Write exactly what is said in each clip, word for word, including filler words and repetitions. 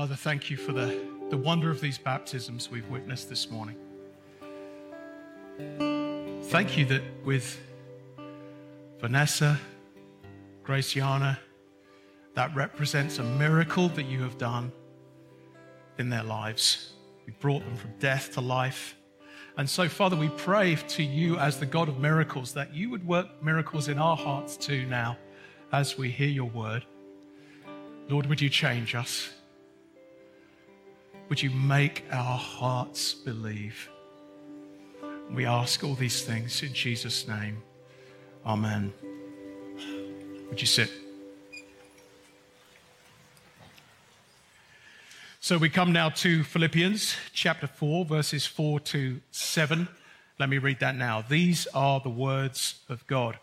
Father, thank you for the, the wonder of these baptisms we've witnessed this morning. Thank you that with Vanessa, Graciana, that represents a miracle that you have done in their lives. You brought them from death to life. And so, Father, we pray to you as the God of miracles that you would work miracles in our hearts too now as we hear your word. Lord, would you change us? Would you make our hearts believe? We ask all these things in Jesus' name. Amen. Would you sit? So we come now to Philippians chapter four, verses four to seven. Let me read that now. These are the words of God.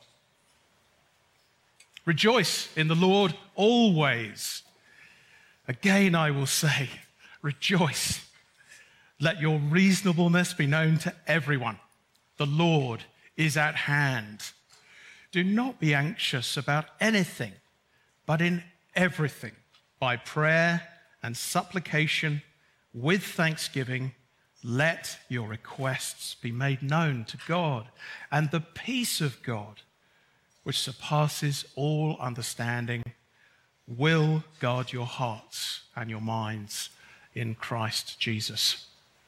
Rejoice in the Lord always. Again, I will say, rejoice. Let your reasonableness be known to everyone. The Lord is at hand. Do not be anxious about anything, but in everything, by prayer and supplication, with thanksgiving, let your requests be made known to God. And the peace of God, which surpasses all understanding, will guard your hearts and your minds in Christ Jesus.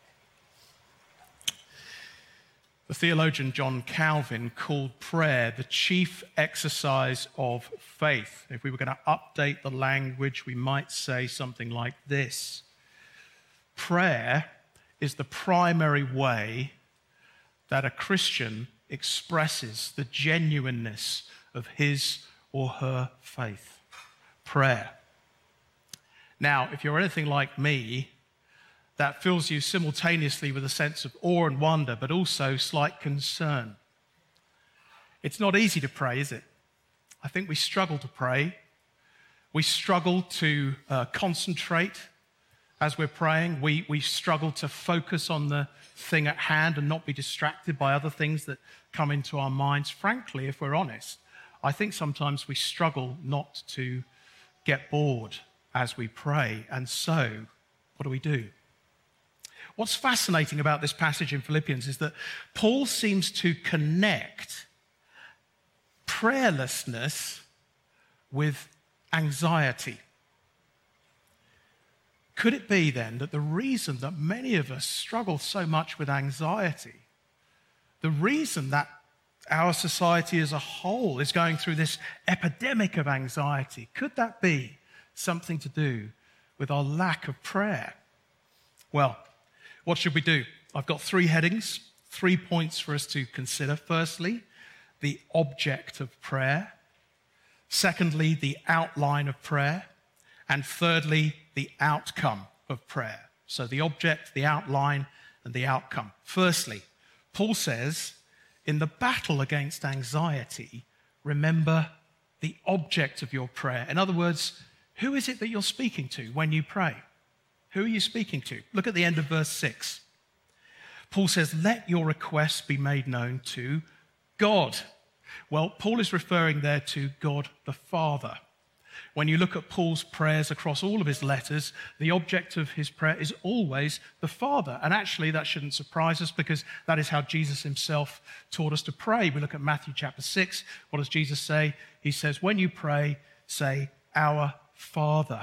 The theologian John Calvin called prayer the chief exercise of faith. If we were going to update the language, we might say something like this. Prayer is the primary way that a Christian expresses the genuineness of his or her faith. Prayer. Now, if you're anything like me, that fills you simultaneously with a sense of awe and wonder, but also slight concern. It's not easy to pray, is it? I think we struggle to pray. We struggle to uh, concentrate as we're praying. We, we struggle to focus on the thing at hand and not be distracted by other things that come into our minds. Frankly, if we're honest, I think sometimes we struggle not to get bored as we pray. And so, what do we do? What's fascinating about this passage in Philippians is that Paul seems to connect prayerlessness with anxiety. Could it be then that the reason that many of us struggle so much with anxiety, the reason that our society as a whole is going through this epidemic of anxiety, could that be something to do with our lack of prayer? Well, what should we do? I've got three headings, three points for us to consider. Firstly, the object of prayer. Secondly, the outline of prayer. And thirdly, the outcome of prayer. So the object, the outline, and the outcome. Firstly, Paul says, in the battle against anxiety, remember the object of your prayer. In other words, who is it that you're speaking to when you pray? Who are you speaking to? Look at the end of verse six. Paul says, let your requests be made known to God. Well, Paul is referring there to God the Father. When you look at Paul's prayers across all of his letters, the object of his prayer is always the Father. And actually, that shouldn't surprise us because that is how Jesus himself taught us to pray. We look at Matthew chapter six. What does Jesus say? He says, when you pray, say, our Father.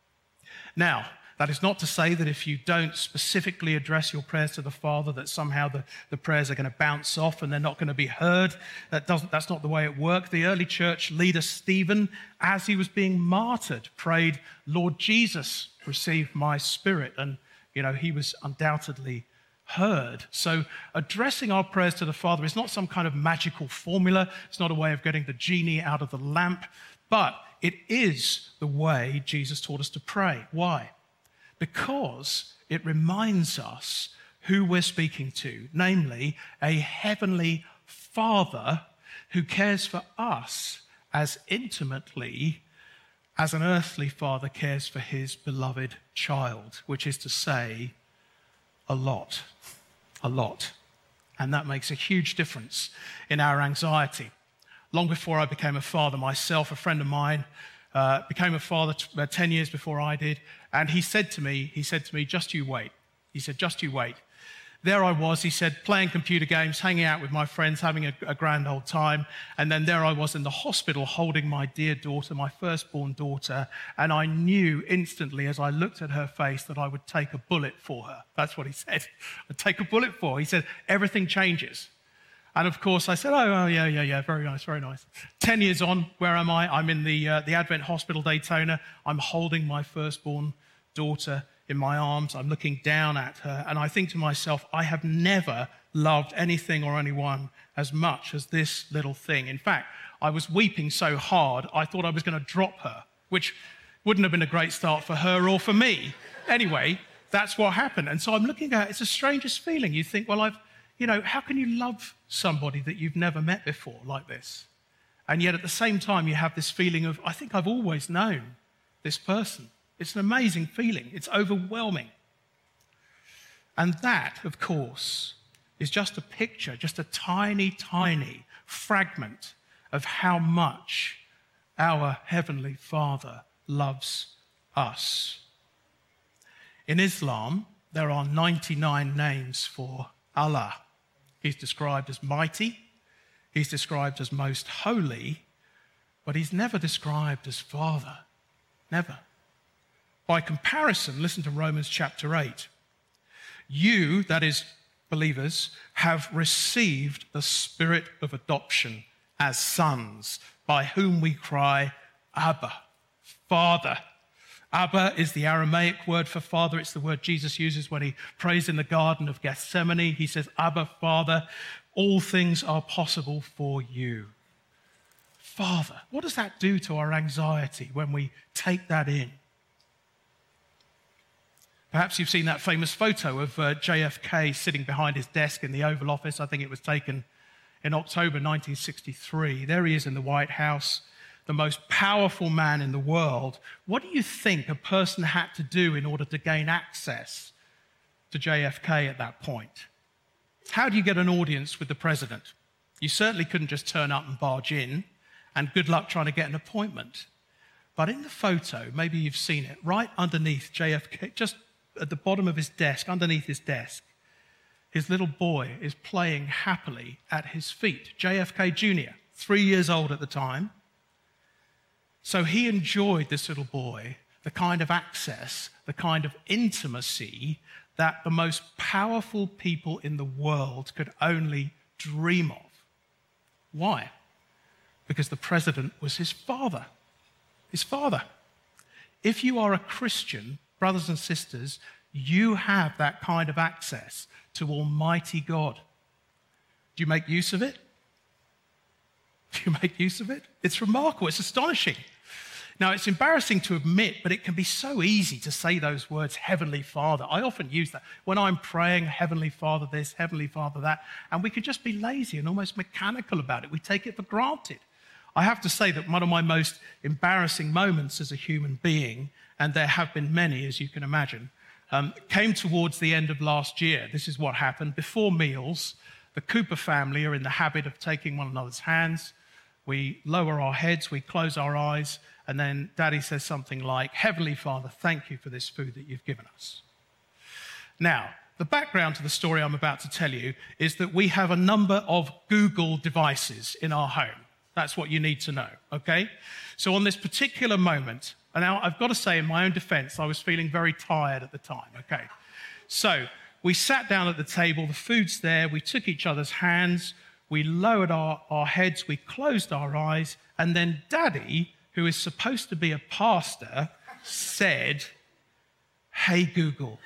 Now, that is not to say that if you don't specifically address your prayers to the Father, that somehow the, the prayers are going to bounce off and they're not going to be heard. That doesn't, that's not the way it worked. The early church leader Stephen, as he was being martyred, prayed, Lord Jesus, receive my spirit. And, you know, he was undoubtedly heard. So addressing our prayers to the Father is not some kind of magical formula. It's not a way of getting the genie out of the lamp, but it is the way Jesus taught us to pray. Why? Because it reminds us who we're speaking to, namely a heavenly Father who cares for us as intimately as an earthly father cares for his beloved child, which is to say, a lot, a lot. And that makes a huge difference in our anxiety. Long before I became a father myself, a friend of mine uh, became a father t- uh, ten years before I did. And he said to me, he said to me, just you wait. He said, just you wait. There I was, he said, playing computer games, hanging out with my friends, having a, a grand old time. And then there I was in the hospital holding my dear daughter, my firstborn daughter. And I knew instantly as I looked at her face that I would take a bullet for her. That's what he said. I'd take a bullet for her. He said, everything changes. And of course I said, oh, oh yeah, yeah, yeah, very nice, very nice. Ten years on, where am I? I'm in the, uh, the Advent Hospital Daytona. I'm holding my firstborn daughter in my arms. I'm looking down at her, and I think to myself, I have never loved anything or anyone as much as this little thing. In fact, I was weeping so hard, I thought I was going to drop her, which wouldn't have been a great start for her or for me. Anyway, that's what happened. And so I'm looking at it, it's the strangest feeling. You think, well, I've, you know, how can you love somebody that you've never met before like this? And yet at the same time, you have this feeling of, I think I've always known this person. It's an amazing feeling. It's overwhelming. And that, of course, is just a picture, just a tiny, tiny fragment of how much our Heavenly Father loves us. In Islam, there are ninety-nine names for Allah. He's described as mighty, he's described as most holy, but he's never described as Father. Never. By comparison, listen to Romans chapter eight. You, that is, believers, have received the spirit of adoption as sons, by whom we cry, Abba, Father. Abba is the Aramaic word for father. It's the word Jesus uses when he prays in the Garden of Gethsemane. He says, Abba, Father, all things are possible for you. Father, what does that do to our anxiety when we take that in? Perhaps you've seen that famous photo of uh, J F K sitting behind his desk in the Oval Office. I think it was taken in October nineteen sixty-three. There he is in the White House, the most powerful man in the world. What do you think a person had to do in order to gain access to J F K at that point? How do you get an audience with the president? You certainly couldn't just turn up and barge in, and good luck trying to get an appointment. But in the photo, maybe you've seen it, right underneath J F K, just at the bottom of his desk, underneath his desk, his little boy is playing happily at his feet. J F K Junior, three years old at the time. So he enjoyed, this little boy, the kind of access, the kind of intimacy that the most powerful people in the world could only dream of. Why? Because the president was his father. His father. If you are a Christian, brothers and sisters, you have that kind of access to Almighty God. Do you make use of it? Do you make use of it? It's remarkable. It's astonishing. Now, it's embarrassing to admit, but it can be so easy to say those words, Heavenly Father. I often use that when I'm praying, Heavenly Father this, Heavenly Father that, and we can just be lazy and almost mechanical about it. We take it for granted. I have to say that one of my most embarrassing moments as a human being, and there have been many, as you can imagine, um, came towards the end of last year. This is what happened. Before meals, the Cooper family are in the habit of taking one another's hands. We lower our heads, we close our eyes, and then Daddy says something like, Heavenly Father, thank you for this food that you've given us. Now, the background to the story I'm about to tell you is that we have a number of Google devices in our home. That's what you need to know, okay? So on this particular moment, and now I've got to say in my own defense, I was feeling very tired at the time, okay? So we sat down at the table, the food's there, we took each other's hands, we lowered our, our heads, we closed our eyes, and then Daddy, who is supposed to be a pastor, said, Hey Google.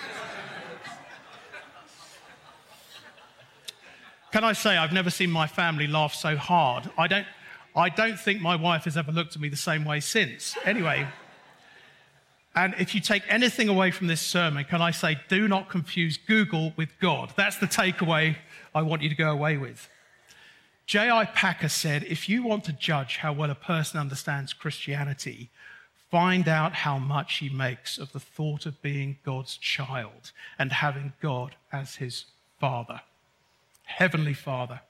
Can I say, I've never seen my family laugh so hard. I don't, I don't think my wife has ever looked at me the same way since. Anyway, and if you take anything away from this sermon, can I say, do not confuse Google with God. That's the takeaway I want you to go away with. J I Packer said, if you want to judge how well a person understands Christianity, find out how much he makes of the thought of being God's child and having God as his Father. Heavenly Father.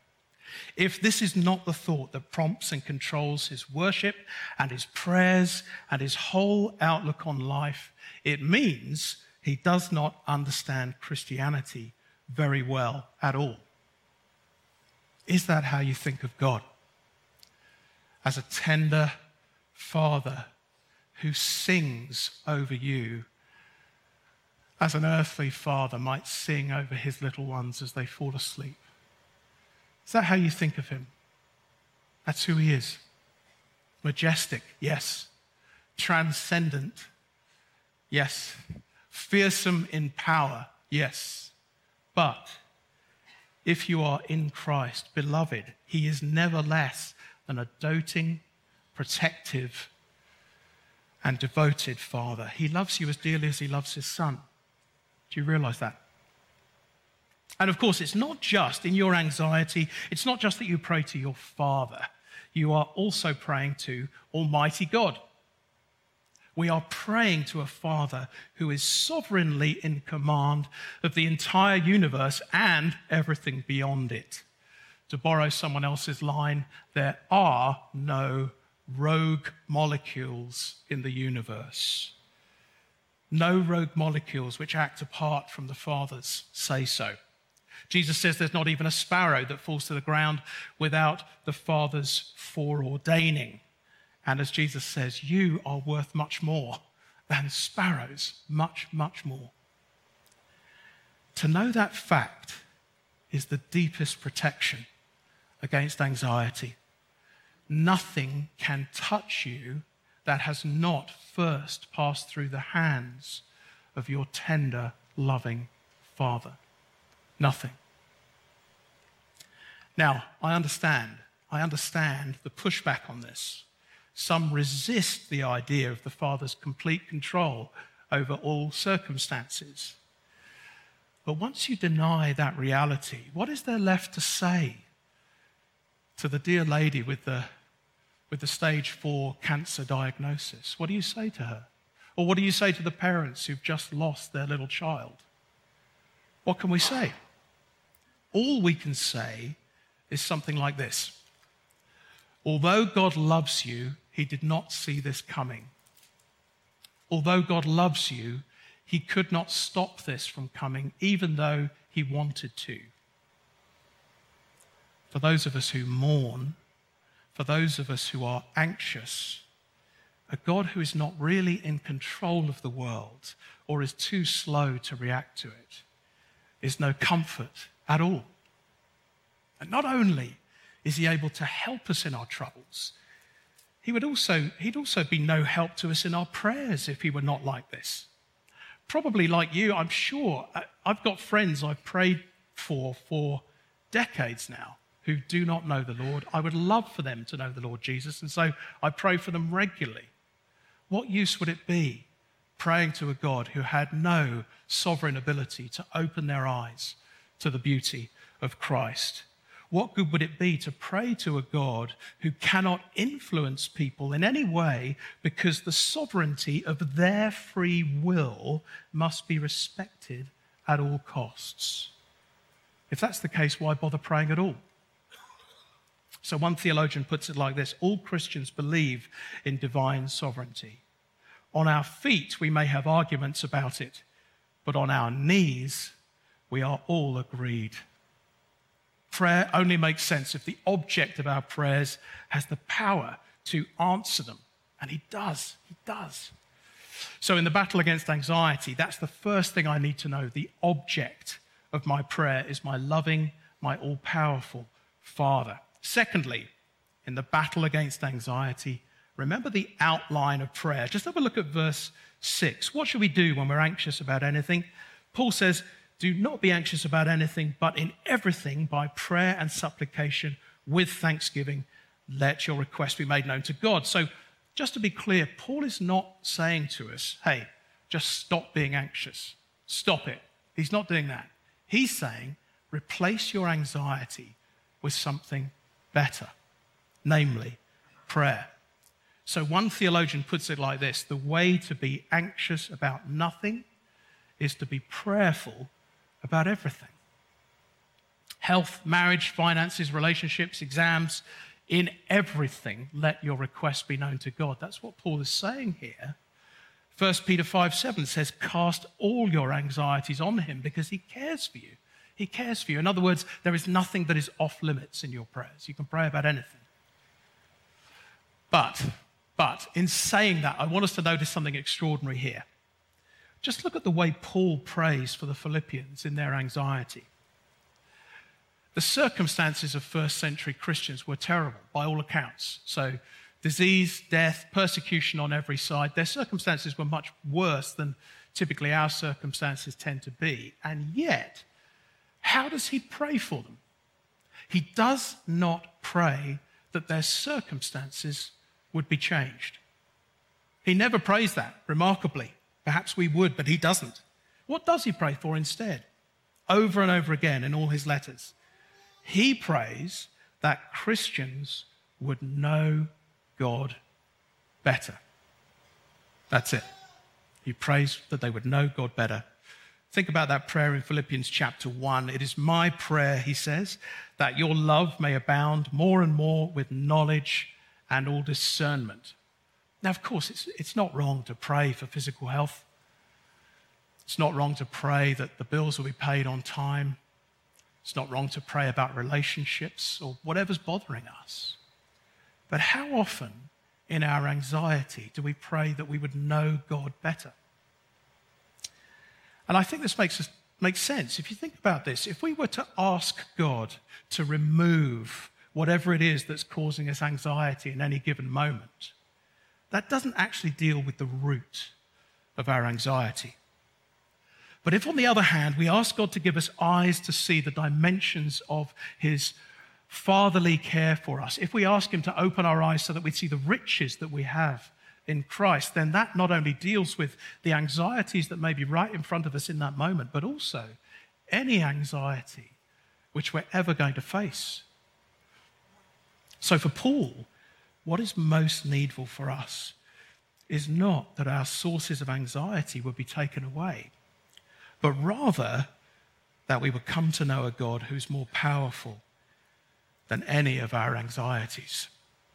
if this is not the thought that prompts and controls his worship and his prayers and his whole outlook on life, it means he does not understand Christianity very well at all. Is that how you think of God? As a tender father who sings over you, as an earthly father might sing over his little ones as they fall asleep. Is that how you think of him? That's who he is. Majestic, yes. Transcendent, yes. Fearsome in power, yes. But if you are in Christ, beloved, he is never less than a doting, protective, and devoted father. He loves you as dearly as he loves his son. Do you realize that? And of course, it's not just in your anxiety, it's not just that you pray to your Father. You are also praying to Almighty God. We are praying to a Father who is sovereignly in command of the entire universe and everything beyond it. To borrow someone else's line, there are no rogue molecules in the universe. No rogue molecules which act apart from the Father's say-so. Jesus says there's not even a sparrow that falls to the ground without the Father's foreordaining. And as Jesus says, you are worth much more than sparrows, much, much more. To know that fact is the deepest protection against anxiety. Nothing can touch you that has not first passed through the hands of your tender, loving Father. Nothing. Now, I understand. I understand the pushback on this. Some resist the idea of the Father's complete control over all circumstances. But once you deny that reality, what is there left to say to the dear lady with the, with the stage four cancer diagnosis? What do you say to her? Or what do you say to the parents who've just lost their little child? What can we say? All we can say is something like this. Although God loves you, he did not see this coming. Although God loves you, he could not stop this from coming, even though he wanted to. For those of us who mourn, for those of us who are anxious, a God who is not really in control of the world or is too slow to react to it is no comfort at all. And not only is he able to help us in our troubles, he would also, he'd also be no help to us in our prayers if he were not like this. Probably like you, I'm sure, I've got friends I've prayed for for decades now who do not know the Lord. I would love for them to know the Lord Jesus, and so I pray for them regularly. What use would it be praying to a God who had no sovereign ability to open their eyes to the beauty of Christ? What good would it be to pray to a God who cannot influence people in any way because the sovereignty of their free will must be respected at all costs? If that's the case, why bother praying at all? So one theologian puts it like this: all Christians believe in divine sovereignty. On our feet, we may have arguments about it, but on our knees, we are all agreed. Prayer only makes sense if the object of our prayers has the power to answer them. And he does, he does. So in the battle against anxiety, that's the first thing I need to know. The object of my prayer is my loving, my all-powerful Father. Secondly, in the battle against anxiety, remember the outline of prayer. Just have a look at verse six. What should we do when we're anxious about anything? Paul says, do not be anxious about anything, but in everything, by prayer and supplication, with thanksgiving, let your request be made known to God. So just to be clear, Paul is not saying to us, hey, just stop being anxious. Stop it. He's not doing that. He's saying, replace your anxiety with something better, namely prayer. So one theologian puts it like this: the way to be anxious about nothing is to be prayerful about everything. health, marriage, finances, relationships, exams, in everything, let your requests be known to God. That's what Paul is saying here. First Peter five seven says, cast all your anxieties on him because he cares for you. He cares for you. In other words, there is nothing that is off limits in your prayers. You can pray about anything. But, but in saying that, I want us to notice something extraordinary here. Just look at the way Paul prays for the Philippians in their anxiety. The circumstances of first century Christians were terrible by all accounts. So disease, death, persecution on every side. Their circumstances were much worse than typically our circumstances tend to be. And yet, how does he pray for them? He does not pray that their circumstances would be changed. He never prays that, remarkably. Perhaps we would, but he doesn't. What does he pray for instead? Over and over again in all his letters. He prays that Christians would know God better. That's it. He prays that they would know God better. Think about that prayer in Philippians chapter one. It is my prayer, he says, that your love may abound more and more with knowledge and all discernment. Now, of course, it's, it's not wrong to pray for physical health. It's not wrong to pray that the bills will be paid on time. It's not wrong to pray about relationships or whatever's bothering us. But how often in our anxiety do we pray that we would know God better? And I think this makes, us, makes sense. If you think about this, if we were to ask God to remove whatever it is that's causing us anxiety in any given moment, that doesn't actually deal with the root of our anxiety. But if, on the other hand, we ask God to give us eyes to see the dimensions of his fatherly care for us, if we ask him to open our eyes so that we see the riches that we have in Christ, then that not only deals with the anxieties that may be right in front of us in that moment, but also any anxiety which we're ever going to face. So for Paul, what is most needful for us is not that our sources of anxiety would be taken away, but rather that we would come to know a God who's more powerful than any of our anxieties.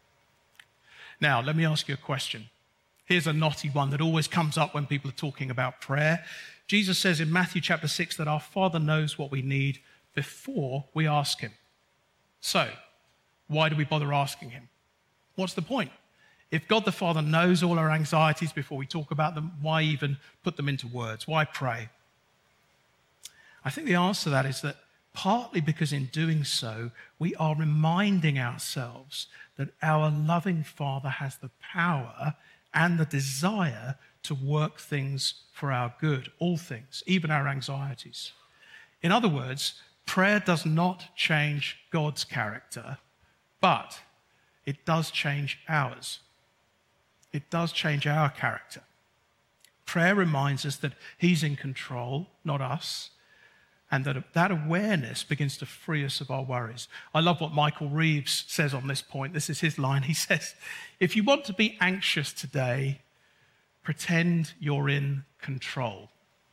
Now, let me ask you a question. Here's a knotty one that always comes up when people are talking about prayer. Jesus says in Matthew chapter six that our Father knows what we need before we ask him. So, why do we bother asking him? What's the point? If God the Father knows all our anxieties before we talk about them, why even put them into words? Why pray? I think the answer to that is that partly because in doing so, we are reminding ourselves that our loving Father has the power and the desire to work things for our good, all things, even our anxieties. In other words, prayer does not change God's character, but it does change ours. It does change our character. Prayer reminds us that he's in control, not us, and that that awareness begins to free us of our worries. I love what Michael Reeves says on this point. This is his line. He says, if you want to be anxious today, pretend you're in control.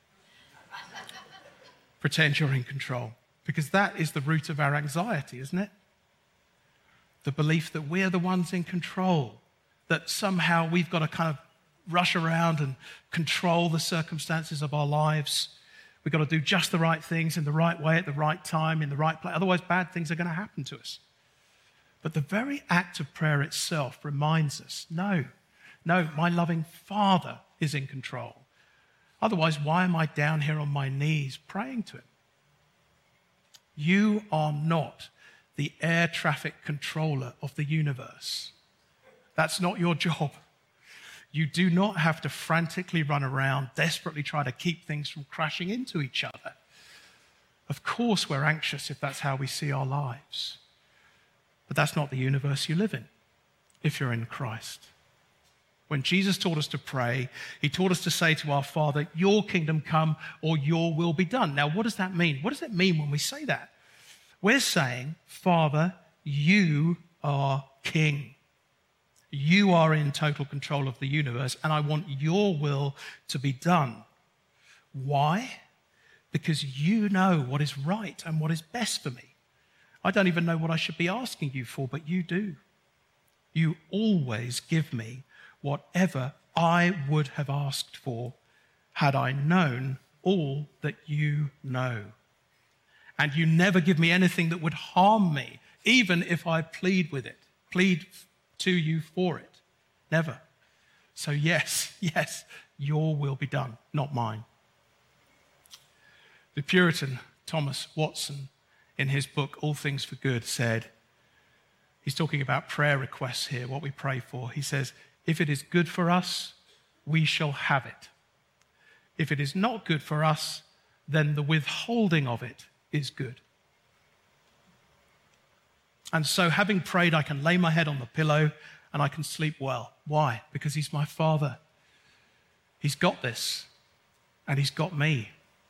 Pretend you're in control. Because that is the root of our anxiety, isn't it? The belief that we're the ones in control, that somehow we've got to kind of rush around and control the circumstances of our lives. We've got to do just the right things in the right way at the right time, in the right place. Otherwise, bad things are going to happen to us. But the very act of prayer itself reminds us, no, no, my loving Father is in control. Otherwise, why am I down here on my knees praying to him? You are not the air traffic controller of the universe. That's not your job. You do not have to frantically run around, desperately try to keep things from crashing into each other. Of course we're anxious if that's how we see our lives. But that's not the universe you live in, if you're in Christ. When Jesus taught us to pray, he taught us to say to our Father, your kingdom come or your will be done. Now, what does that mean? What does it mean when we say that? We're saying, Father, you are king. You are in total control of the universe, and I want your will to be done. Why? Because you know what is right and what is best for me. I don't even know what I should be asking you for, but you do. You always give me whatever I would have asked for had I known all that you know. And you never give me anything that would harm me, even if I plead with it, plead to you for it. Never. So yes, yes, your will be done, not mine. The Puritan Thomas Watson, in his book, All Things for Good, said, he's talking about prayer requests here, what we pray for. He says, if it is good for us, we shall have it. If it is not good for us, then the withholding of it is good. And so having prayed, I can lay my head on the pillow and I can sleep well. Why? Because he's my Father. He's got this, and he's got me.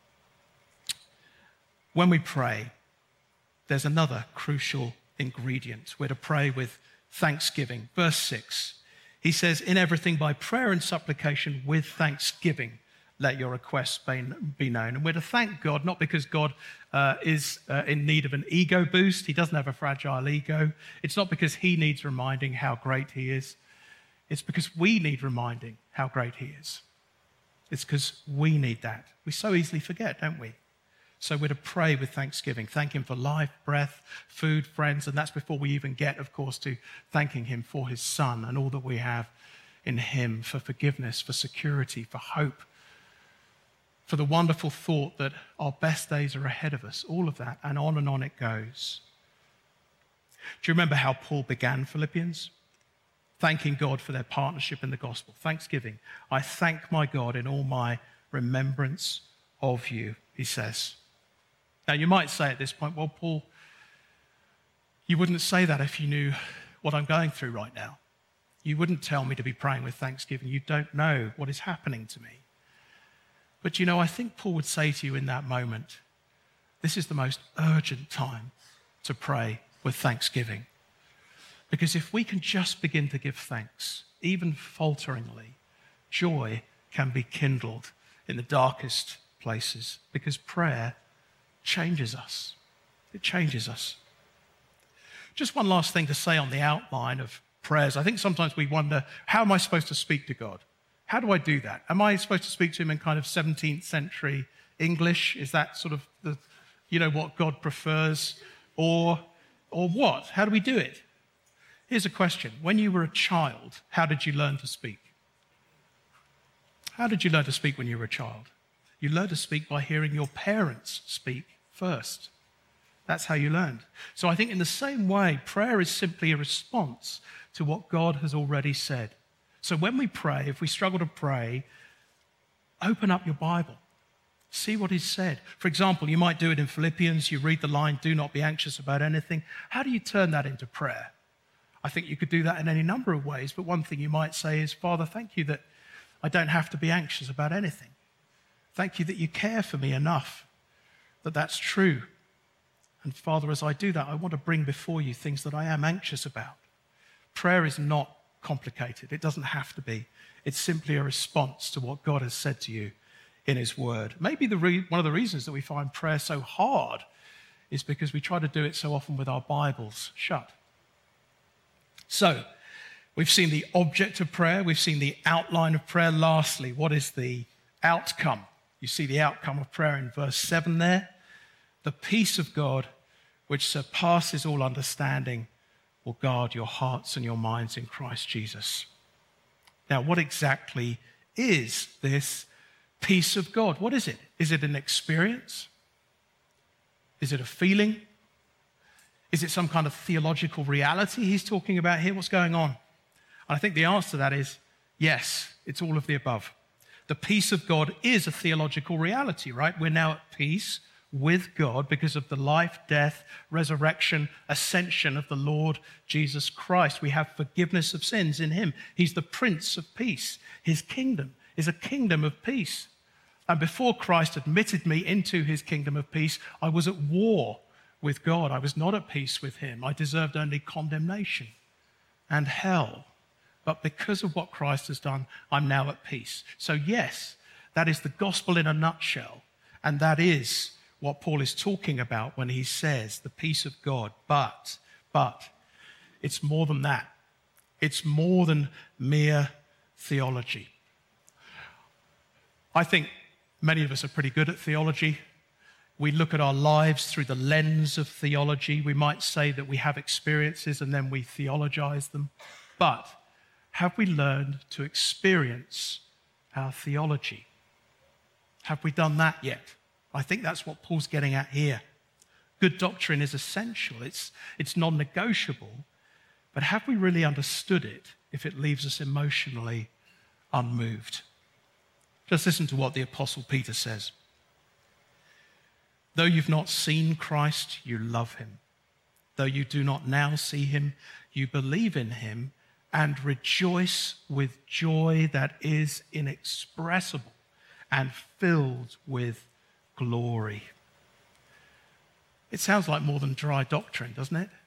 When we pray, there's another crucial ingredient. We're to pray with thanksgiving. Verse six, he says, in everything by prayer and supplication with thanksgiving, let your requests be known. And we're to thank God, not because God uh, is uh, in need of an ego boost. He doesn't have a fragile ego. It's not because he needs reminding how great he is. It's because we need reminding how great he is. It's because we need that. We so easily forget, don't we? So we're to pray with thanksgiving, thank him for life, breath, food, friends, and that's before we even get, of course, to thanking him for his Son and all that we have in him, for forgiveness, for security, for hope, for the wonderful thought that our best days are ahead of us, all of that, and on and on it goes. Do you remember how Paul began Philippians? Thanking God for their partnership in the gospel. Thanksgiving. I thank my God in all my remembrance of you, he says. Now, you might say at this point, well, Paul, you wouldn't say that if you knew what I'm going through right now. You wouldn't tell me to be praying with thanksgiving. You don't know what is happening to me. But, you know, I think Paul would say to you in that moment, this is the most urgent time to pray with thanksgiving. Because if we can just begin to give thanks, even falteringly, joy can be kindled in the darkest places, because prayer changes us. It changes us. Just one last thing to say on the outline of prayers. I think sometimes we wonder, how am I supposed to speak to God? How do I do that? Am I supposed to speak to him in kind of seventeenth century English? Is that sort of the, you know, what God prefers? Or, or what? How do we do it? Here's a question. When you were a child, how did you learn to speak? How did you learn to speak when you were a child? You learned to speak by hearing your parents speak first. That's how you learned. So I think in the same way, prayer is simply a response to what God has already said. So when we pray, if we struggle to pray, open up your Bible. See what he's said. For example, you might do it in Philippians. You read the line, do not be anxious about anything. How do you turn that into prayer? I think you could do that in any number of ways, but one thing you might say is, Father, thank you that I don't have to be anxious about anything. Thank you that you care for me enough, that that's true. And Father, as I do that, I want to bring before you things that I am anxious about. Prayer is not complicated. It doesn't have to be. It's simply a response to what God has said to you in his word. Maybe the re- one of the reasons that we find prayer so hard is because we try to do it so often with our Bibles shut. So, we've seen the object of prayer. We've seen the outline of prayer. Lastly, what is the outcome? You see the outcome of prayer in verse seven there. The peace of God, which surpasses all understanding, will guard your hearts and your minds in Christ Jesus. Now, what exactly is this peace of God? What is it? Is it an experience? Is it a feeling? Is it some kind of theological reality he's talking about here? What's going on? And I think the answer to that is yes, it's all of the above. The peace of God is a theological reality, right? We're now at peace with God because of the life, death, resurrection, ascension of the Lord Jesus Christ. We have forgiveness of sins in him. He's the Prince of Peace. His kingdom is a kingdom of peace. And before Christ admitted me into his kingdom of peace, I was at war with God. I was not at peace with him. I deserved only condemnation and hell. But because of what Christ has done, I'm now at peace. So yes, that is the gospel in a nutshell. And that is what Paul is talking about when he says the peace of God. But, but, it's more than that. It's more than mere theology. I think many of us are pretty good at theology. We look at our lives through the lens of theology. We might say that we have experiences and then we theologize them. But have we learned to experience our theology? Have we done that yet? I think that's what Paul's getting at here. Good doctrine is essential. It's, it's non-negotiable. But have we really understood it if it leaves us emotionally unmoved? Just listen to what the Apostle Peter says. Though you've not seen Christ, you love him. Though you do not now see him, you believe in him and rejoice with joy that is inexpressible and filled with glory. It sounds like more than dry doctrine, doesn't it?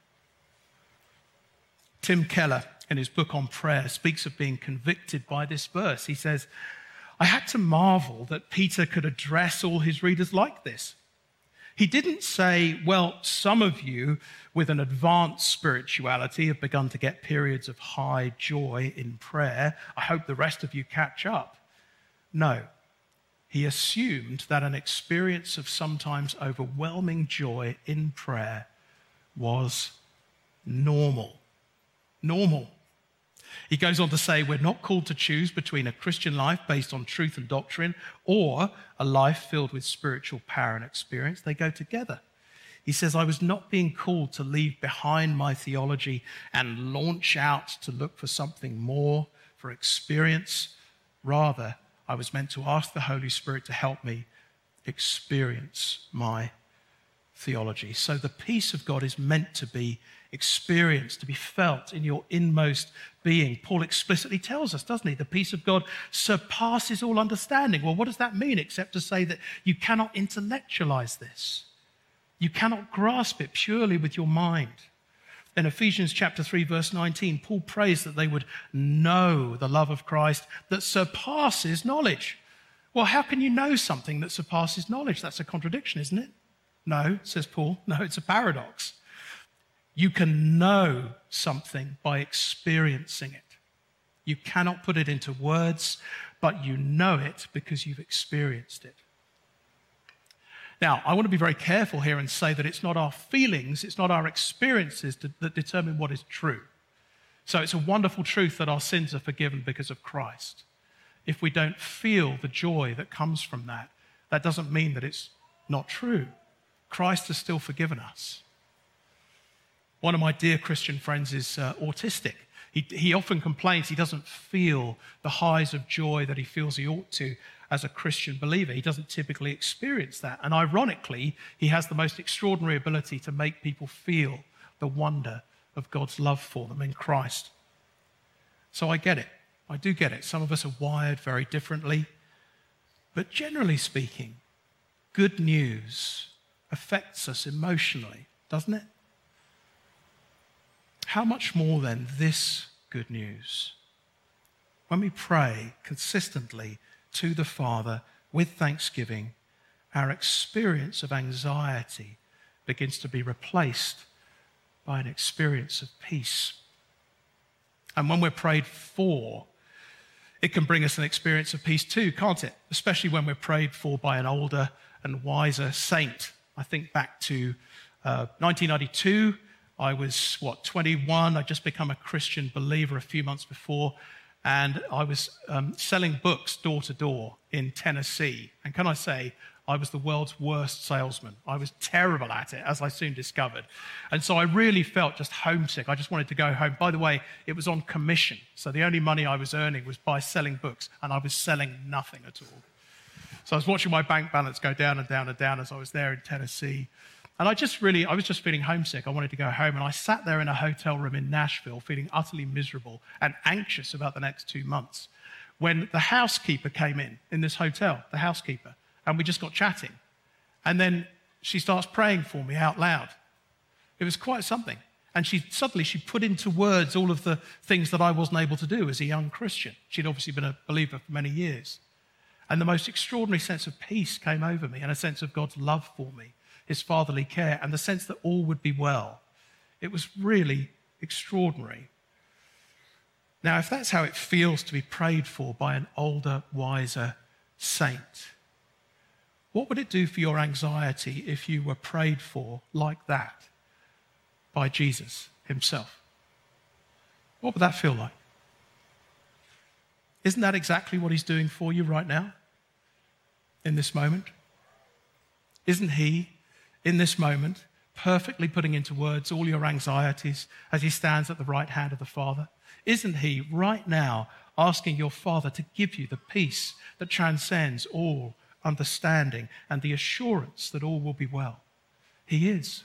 Tim Keller, in his book on prayer, speaks of being convicted by this verse. He says, I had to marvel that Peter could address all his readers like this. He didn't say, well, some of you with an advanced spirituality have begun to get periods of high joy in prayer. I hope the rest of you catch up. No, he assumed that an experience of sometimes overwhelming joy in prayer was normal. Normal. He goes on to say, we're not called to choose between a Christian life based on truth and doctrine or a life filled with spiritual power and experience. They go together. He says, I was not being called to leave behind my theology and launch out to look for something more, for experience. Rather, I was meant to ask the Holy Spirit to help me experience my theology. So the peace of God is meant to be experienced, to be felt in your inmost being. Paul explicitly tells us, doesn't he? The peace of God surpasses all understanding. Well, what does that mean except to say that you cannot intellectualize this? You cannot grasp it purely with your mind. In Ephesians chapter three, verse nineteen, Paul prays that they would know the love of Christ that surpasses knowledge. Well, how can you know something that surpasses knowledge? That's a contradiction, isn't it? No, says Paul. No, it's a paradox. You can know something by experiencing it. You cannot put it into words, but you know it because you've experienced it. Now, I want to be very careful here and say that it's not our feelings, it's not our experiences to, that determine what is true. So it's a wonderful truth that our sins are forgiven because of Christ. If we don't feel the joy that comes from that, that doesn't mean that it's not true. Christ has still forgiven us. One of my dear Christian friends is uh, autistic. He, he often complains he doesn't feel the highs of joy that he feels he ought to as a Christian believer. He doesn't typically experience that. And ironically, he has the most extraordinary ability to make people feel the wonder of God's love for them in Christ. So I get it. I do get it. Some of us are wired very differently. But generally speaking, good news affects us emotionally, doesn't it? How much more then this good news? When we pray consistently to the Father with thanksgiving, our experience of anxiety begins to be replaced by an experience of peace. And when we're prayed for, it can bring us an experience of peace too, can't it? Especially when we're prayed for by an older and wiser saint. I think back to uh, nineteen ninety-two. I was, what, twenty-one. I'd just become a Christian believer a few months before, and I was um, selling books door to door in Tennessee. And can I say, I was the world's worst salesman. I was terrible at it, as I soon discovered. And so I really felt just homesick. I just wanted to go home. By the way, it was on commission, so the only money I was earning was by selling books, and I was selling nothing at all. So I was watching my bank balance go down and down and down as I was there in Tennessee. And I just really, I was just feeling homesick. I wanted to go home. And I sat there in a hotel room in Nashville feeling utterly miserable and anxious about the next two months when the housekeeper came in, in this hotel, the housekeeper, and we just got chatting. And then she starts praying for me out loud. It was quite something. And she suddenly, she put into words all of the things that I wasn't able to do as a young Christian. She'd obviously been a believer for many years. And the most extraordinary sense of peace came over me, and a sense of God's love for me, his fatherly care, and the sense that all would be well. It was really extraordinary. Now, if that's how it feels to be prayed for by an older, wiser saint, what would it do for your anxiety if you were prayed for like that by Jesus himself? What would that feel like? Isn't that exactly what he's doing for you right now, in this moment? Isn't he, in this moment, perfectly putting into words all your anxieties as he stands at the right hand of the Father? Isn't he right now asking your Father to give you the peace that transcends all understanding and the assurance that all will be well? He is.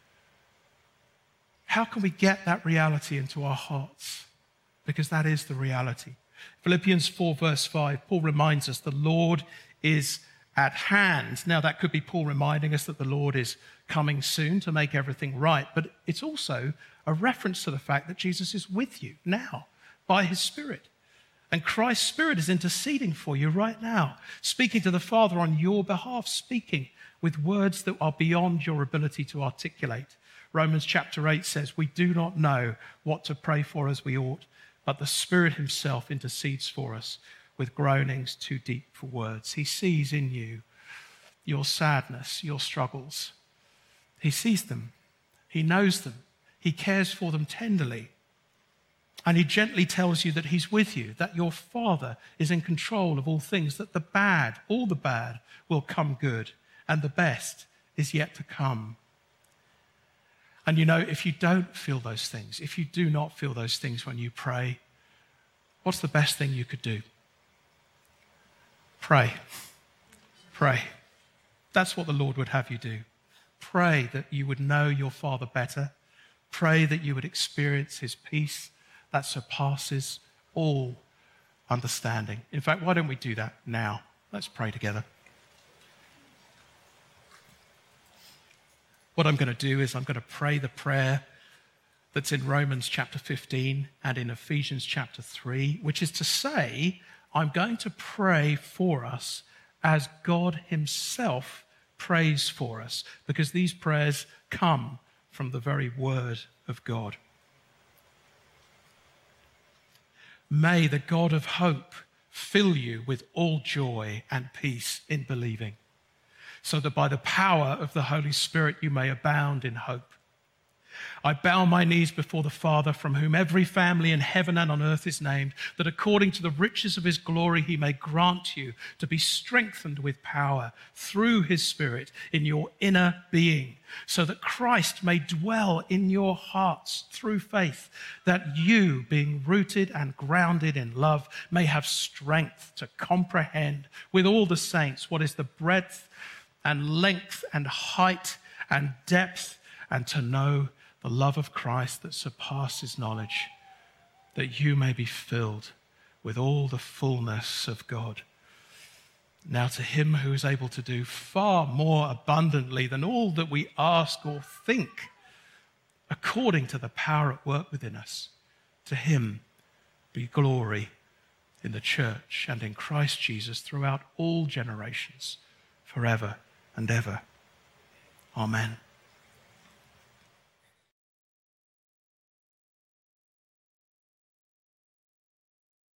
How can we get that reality into our hearts? Because that is the reality. Philippians four verse five, Paul reminds us the Lord is at hand. Now that could be Paul reminding us that the Lord is coming soon to make everything right, but it's also a reference to the fact that Jesus is with you now by his Spirit. And Christ's Spirit is interceding for you right now, speaking to the Father on your behalf, speaking with words that are beyond your ability to articulate. Romans chapter eight says, we do not know what to pray for as we ought, but the Spirit himself intercedes for us with groanings too deep for words. He sees in you your sadness, your struggles. He sees them. He knows them. He cares for them tenderly. And he gently tells you that he's with you, that your Father is in control of all things, that the bad, all the bad, will come good, and the best is yet to come. And you know, if you don't feel those things, if you do not feel those things when you pray, what's the best thing you could do? Pray. Pray. That's what the Lord would have you do. Pray that you would know your Father better. Pray that you would experience his peace that surpasses all understanding. In fact, why don't we do that now? Let's pray together. What I'm going to do is I'm going to pray the prayer that's in Romans chapter fifteen and in Ephesians chapter three, which is to say, I'm going to pray for us as God himself prays for us, because these prayers come from the very word of God. May the God of hope fill you with all joy and peace in believing, so that by the power of the Holy Spirit you may abound in hope. I bow my knees before the Father, from whom every family in heaven and on earth is named, that according to the riches of his glory he may grant you to be strengthened with power through his Spirit in your inner being, so that Christ may dwell in your hearts through faith, that you, being rooted and grounded in love, may have strength to comprehend with all the saints what is the breadth and length and height and depth, and to know the love of Christ that surpasses knowledge, that you may be filled with all the fullness of God. Now to him who is able to do far more abundantly than all that we ask or think, according to the power at work within us, to him be glory in the church and in Christ Jesus throughout all generations, forever and ever. Amen.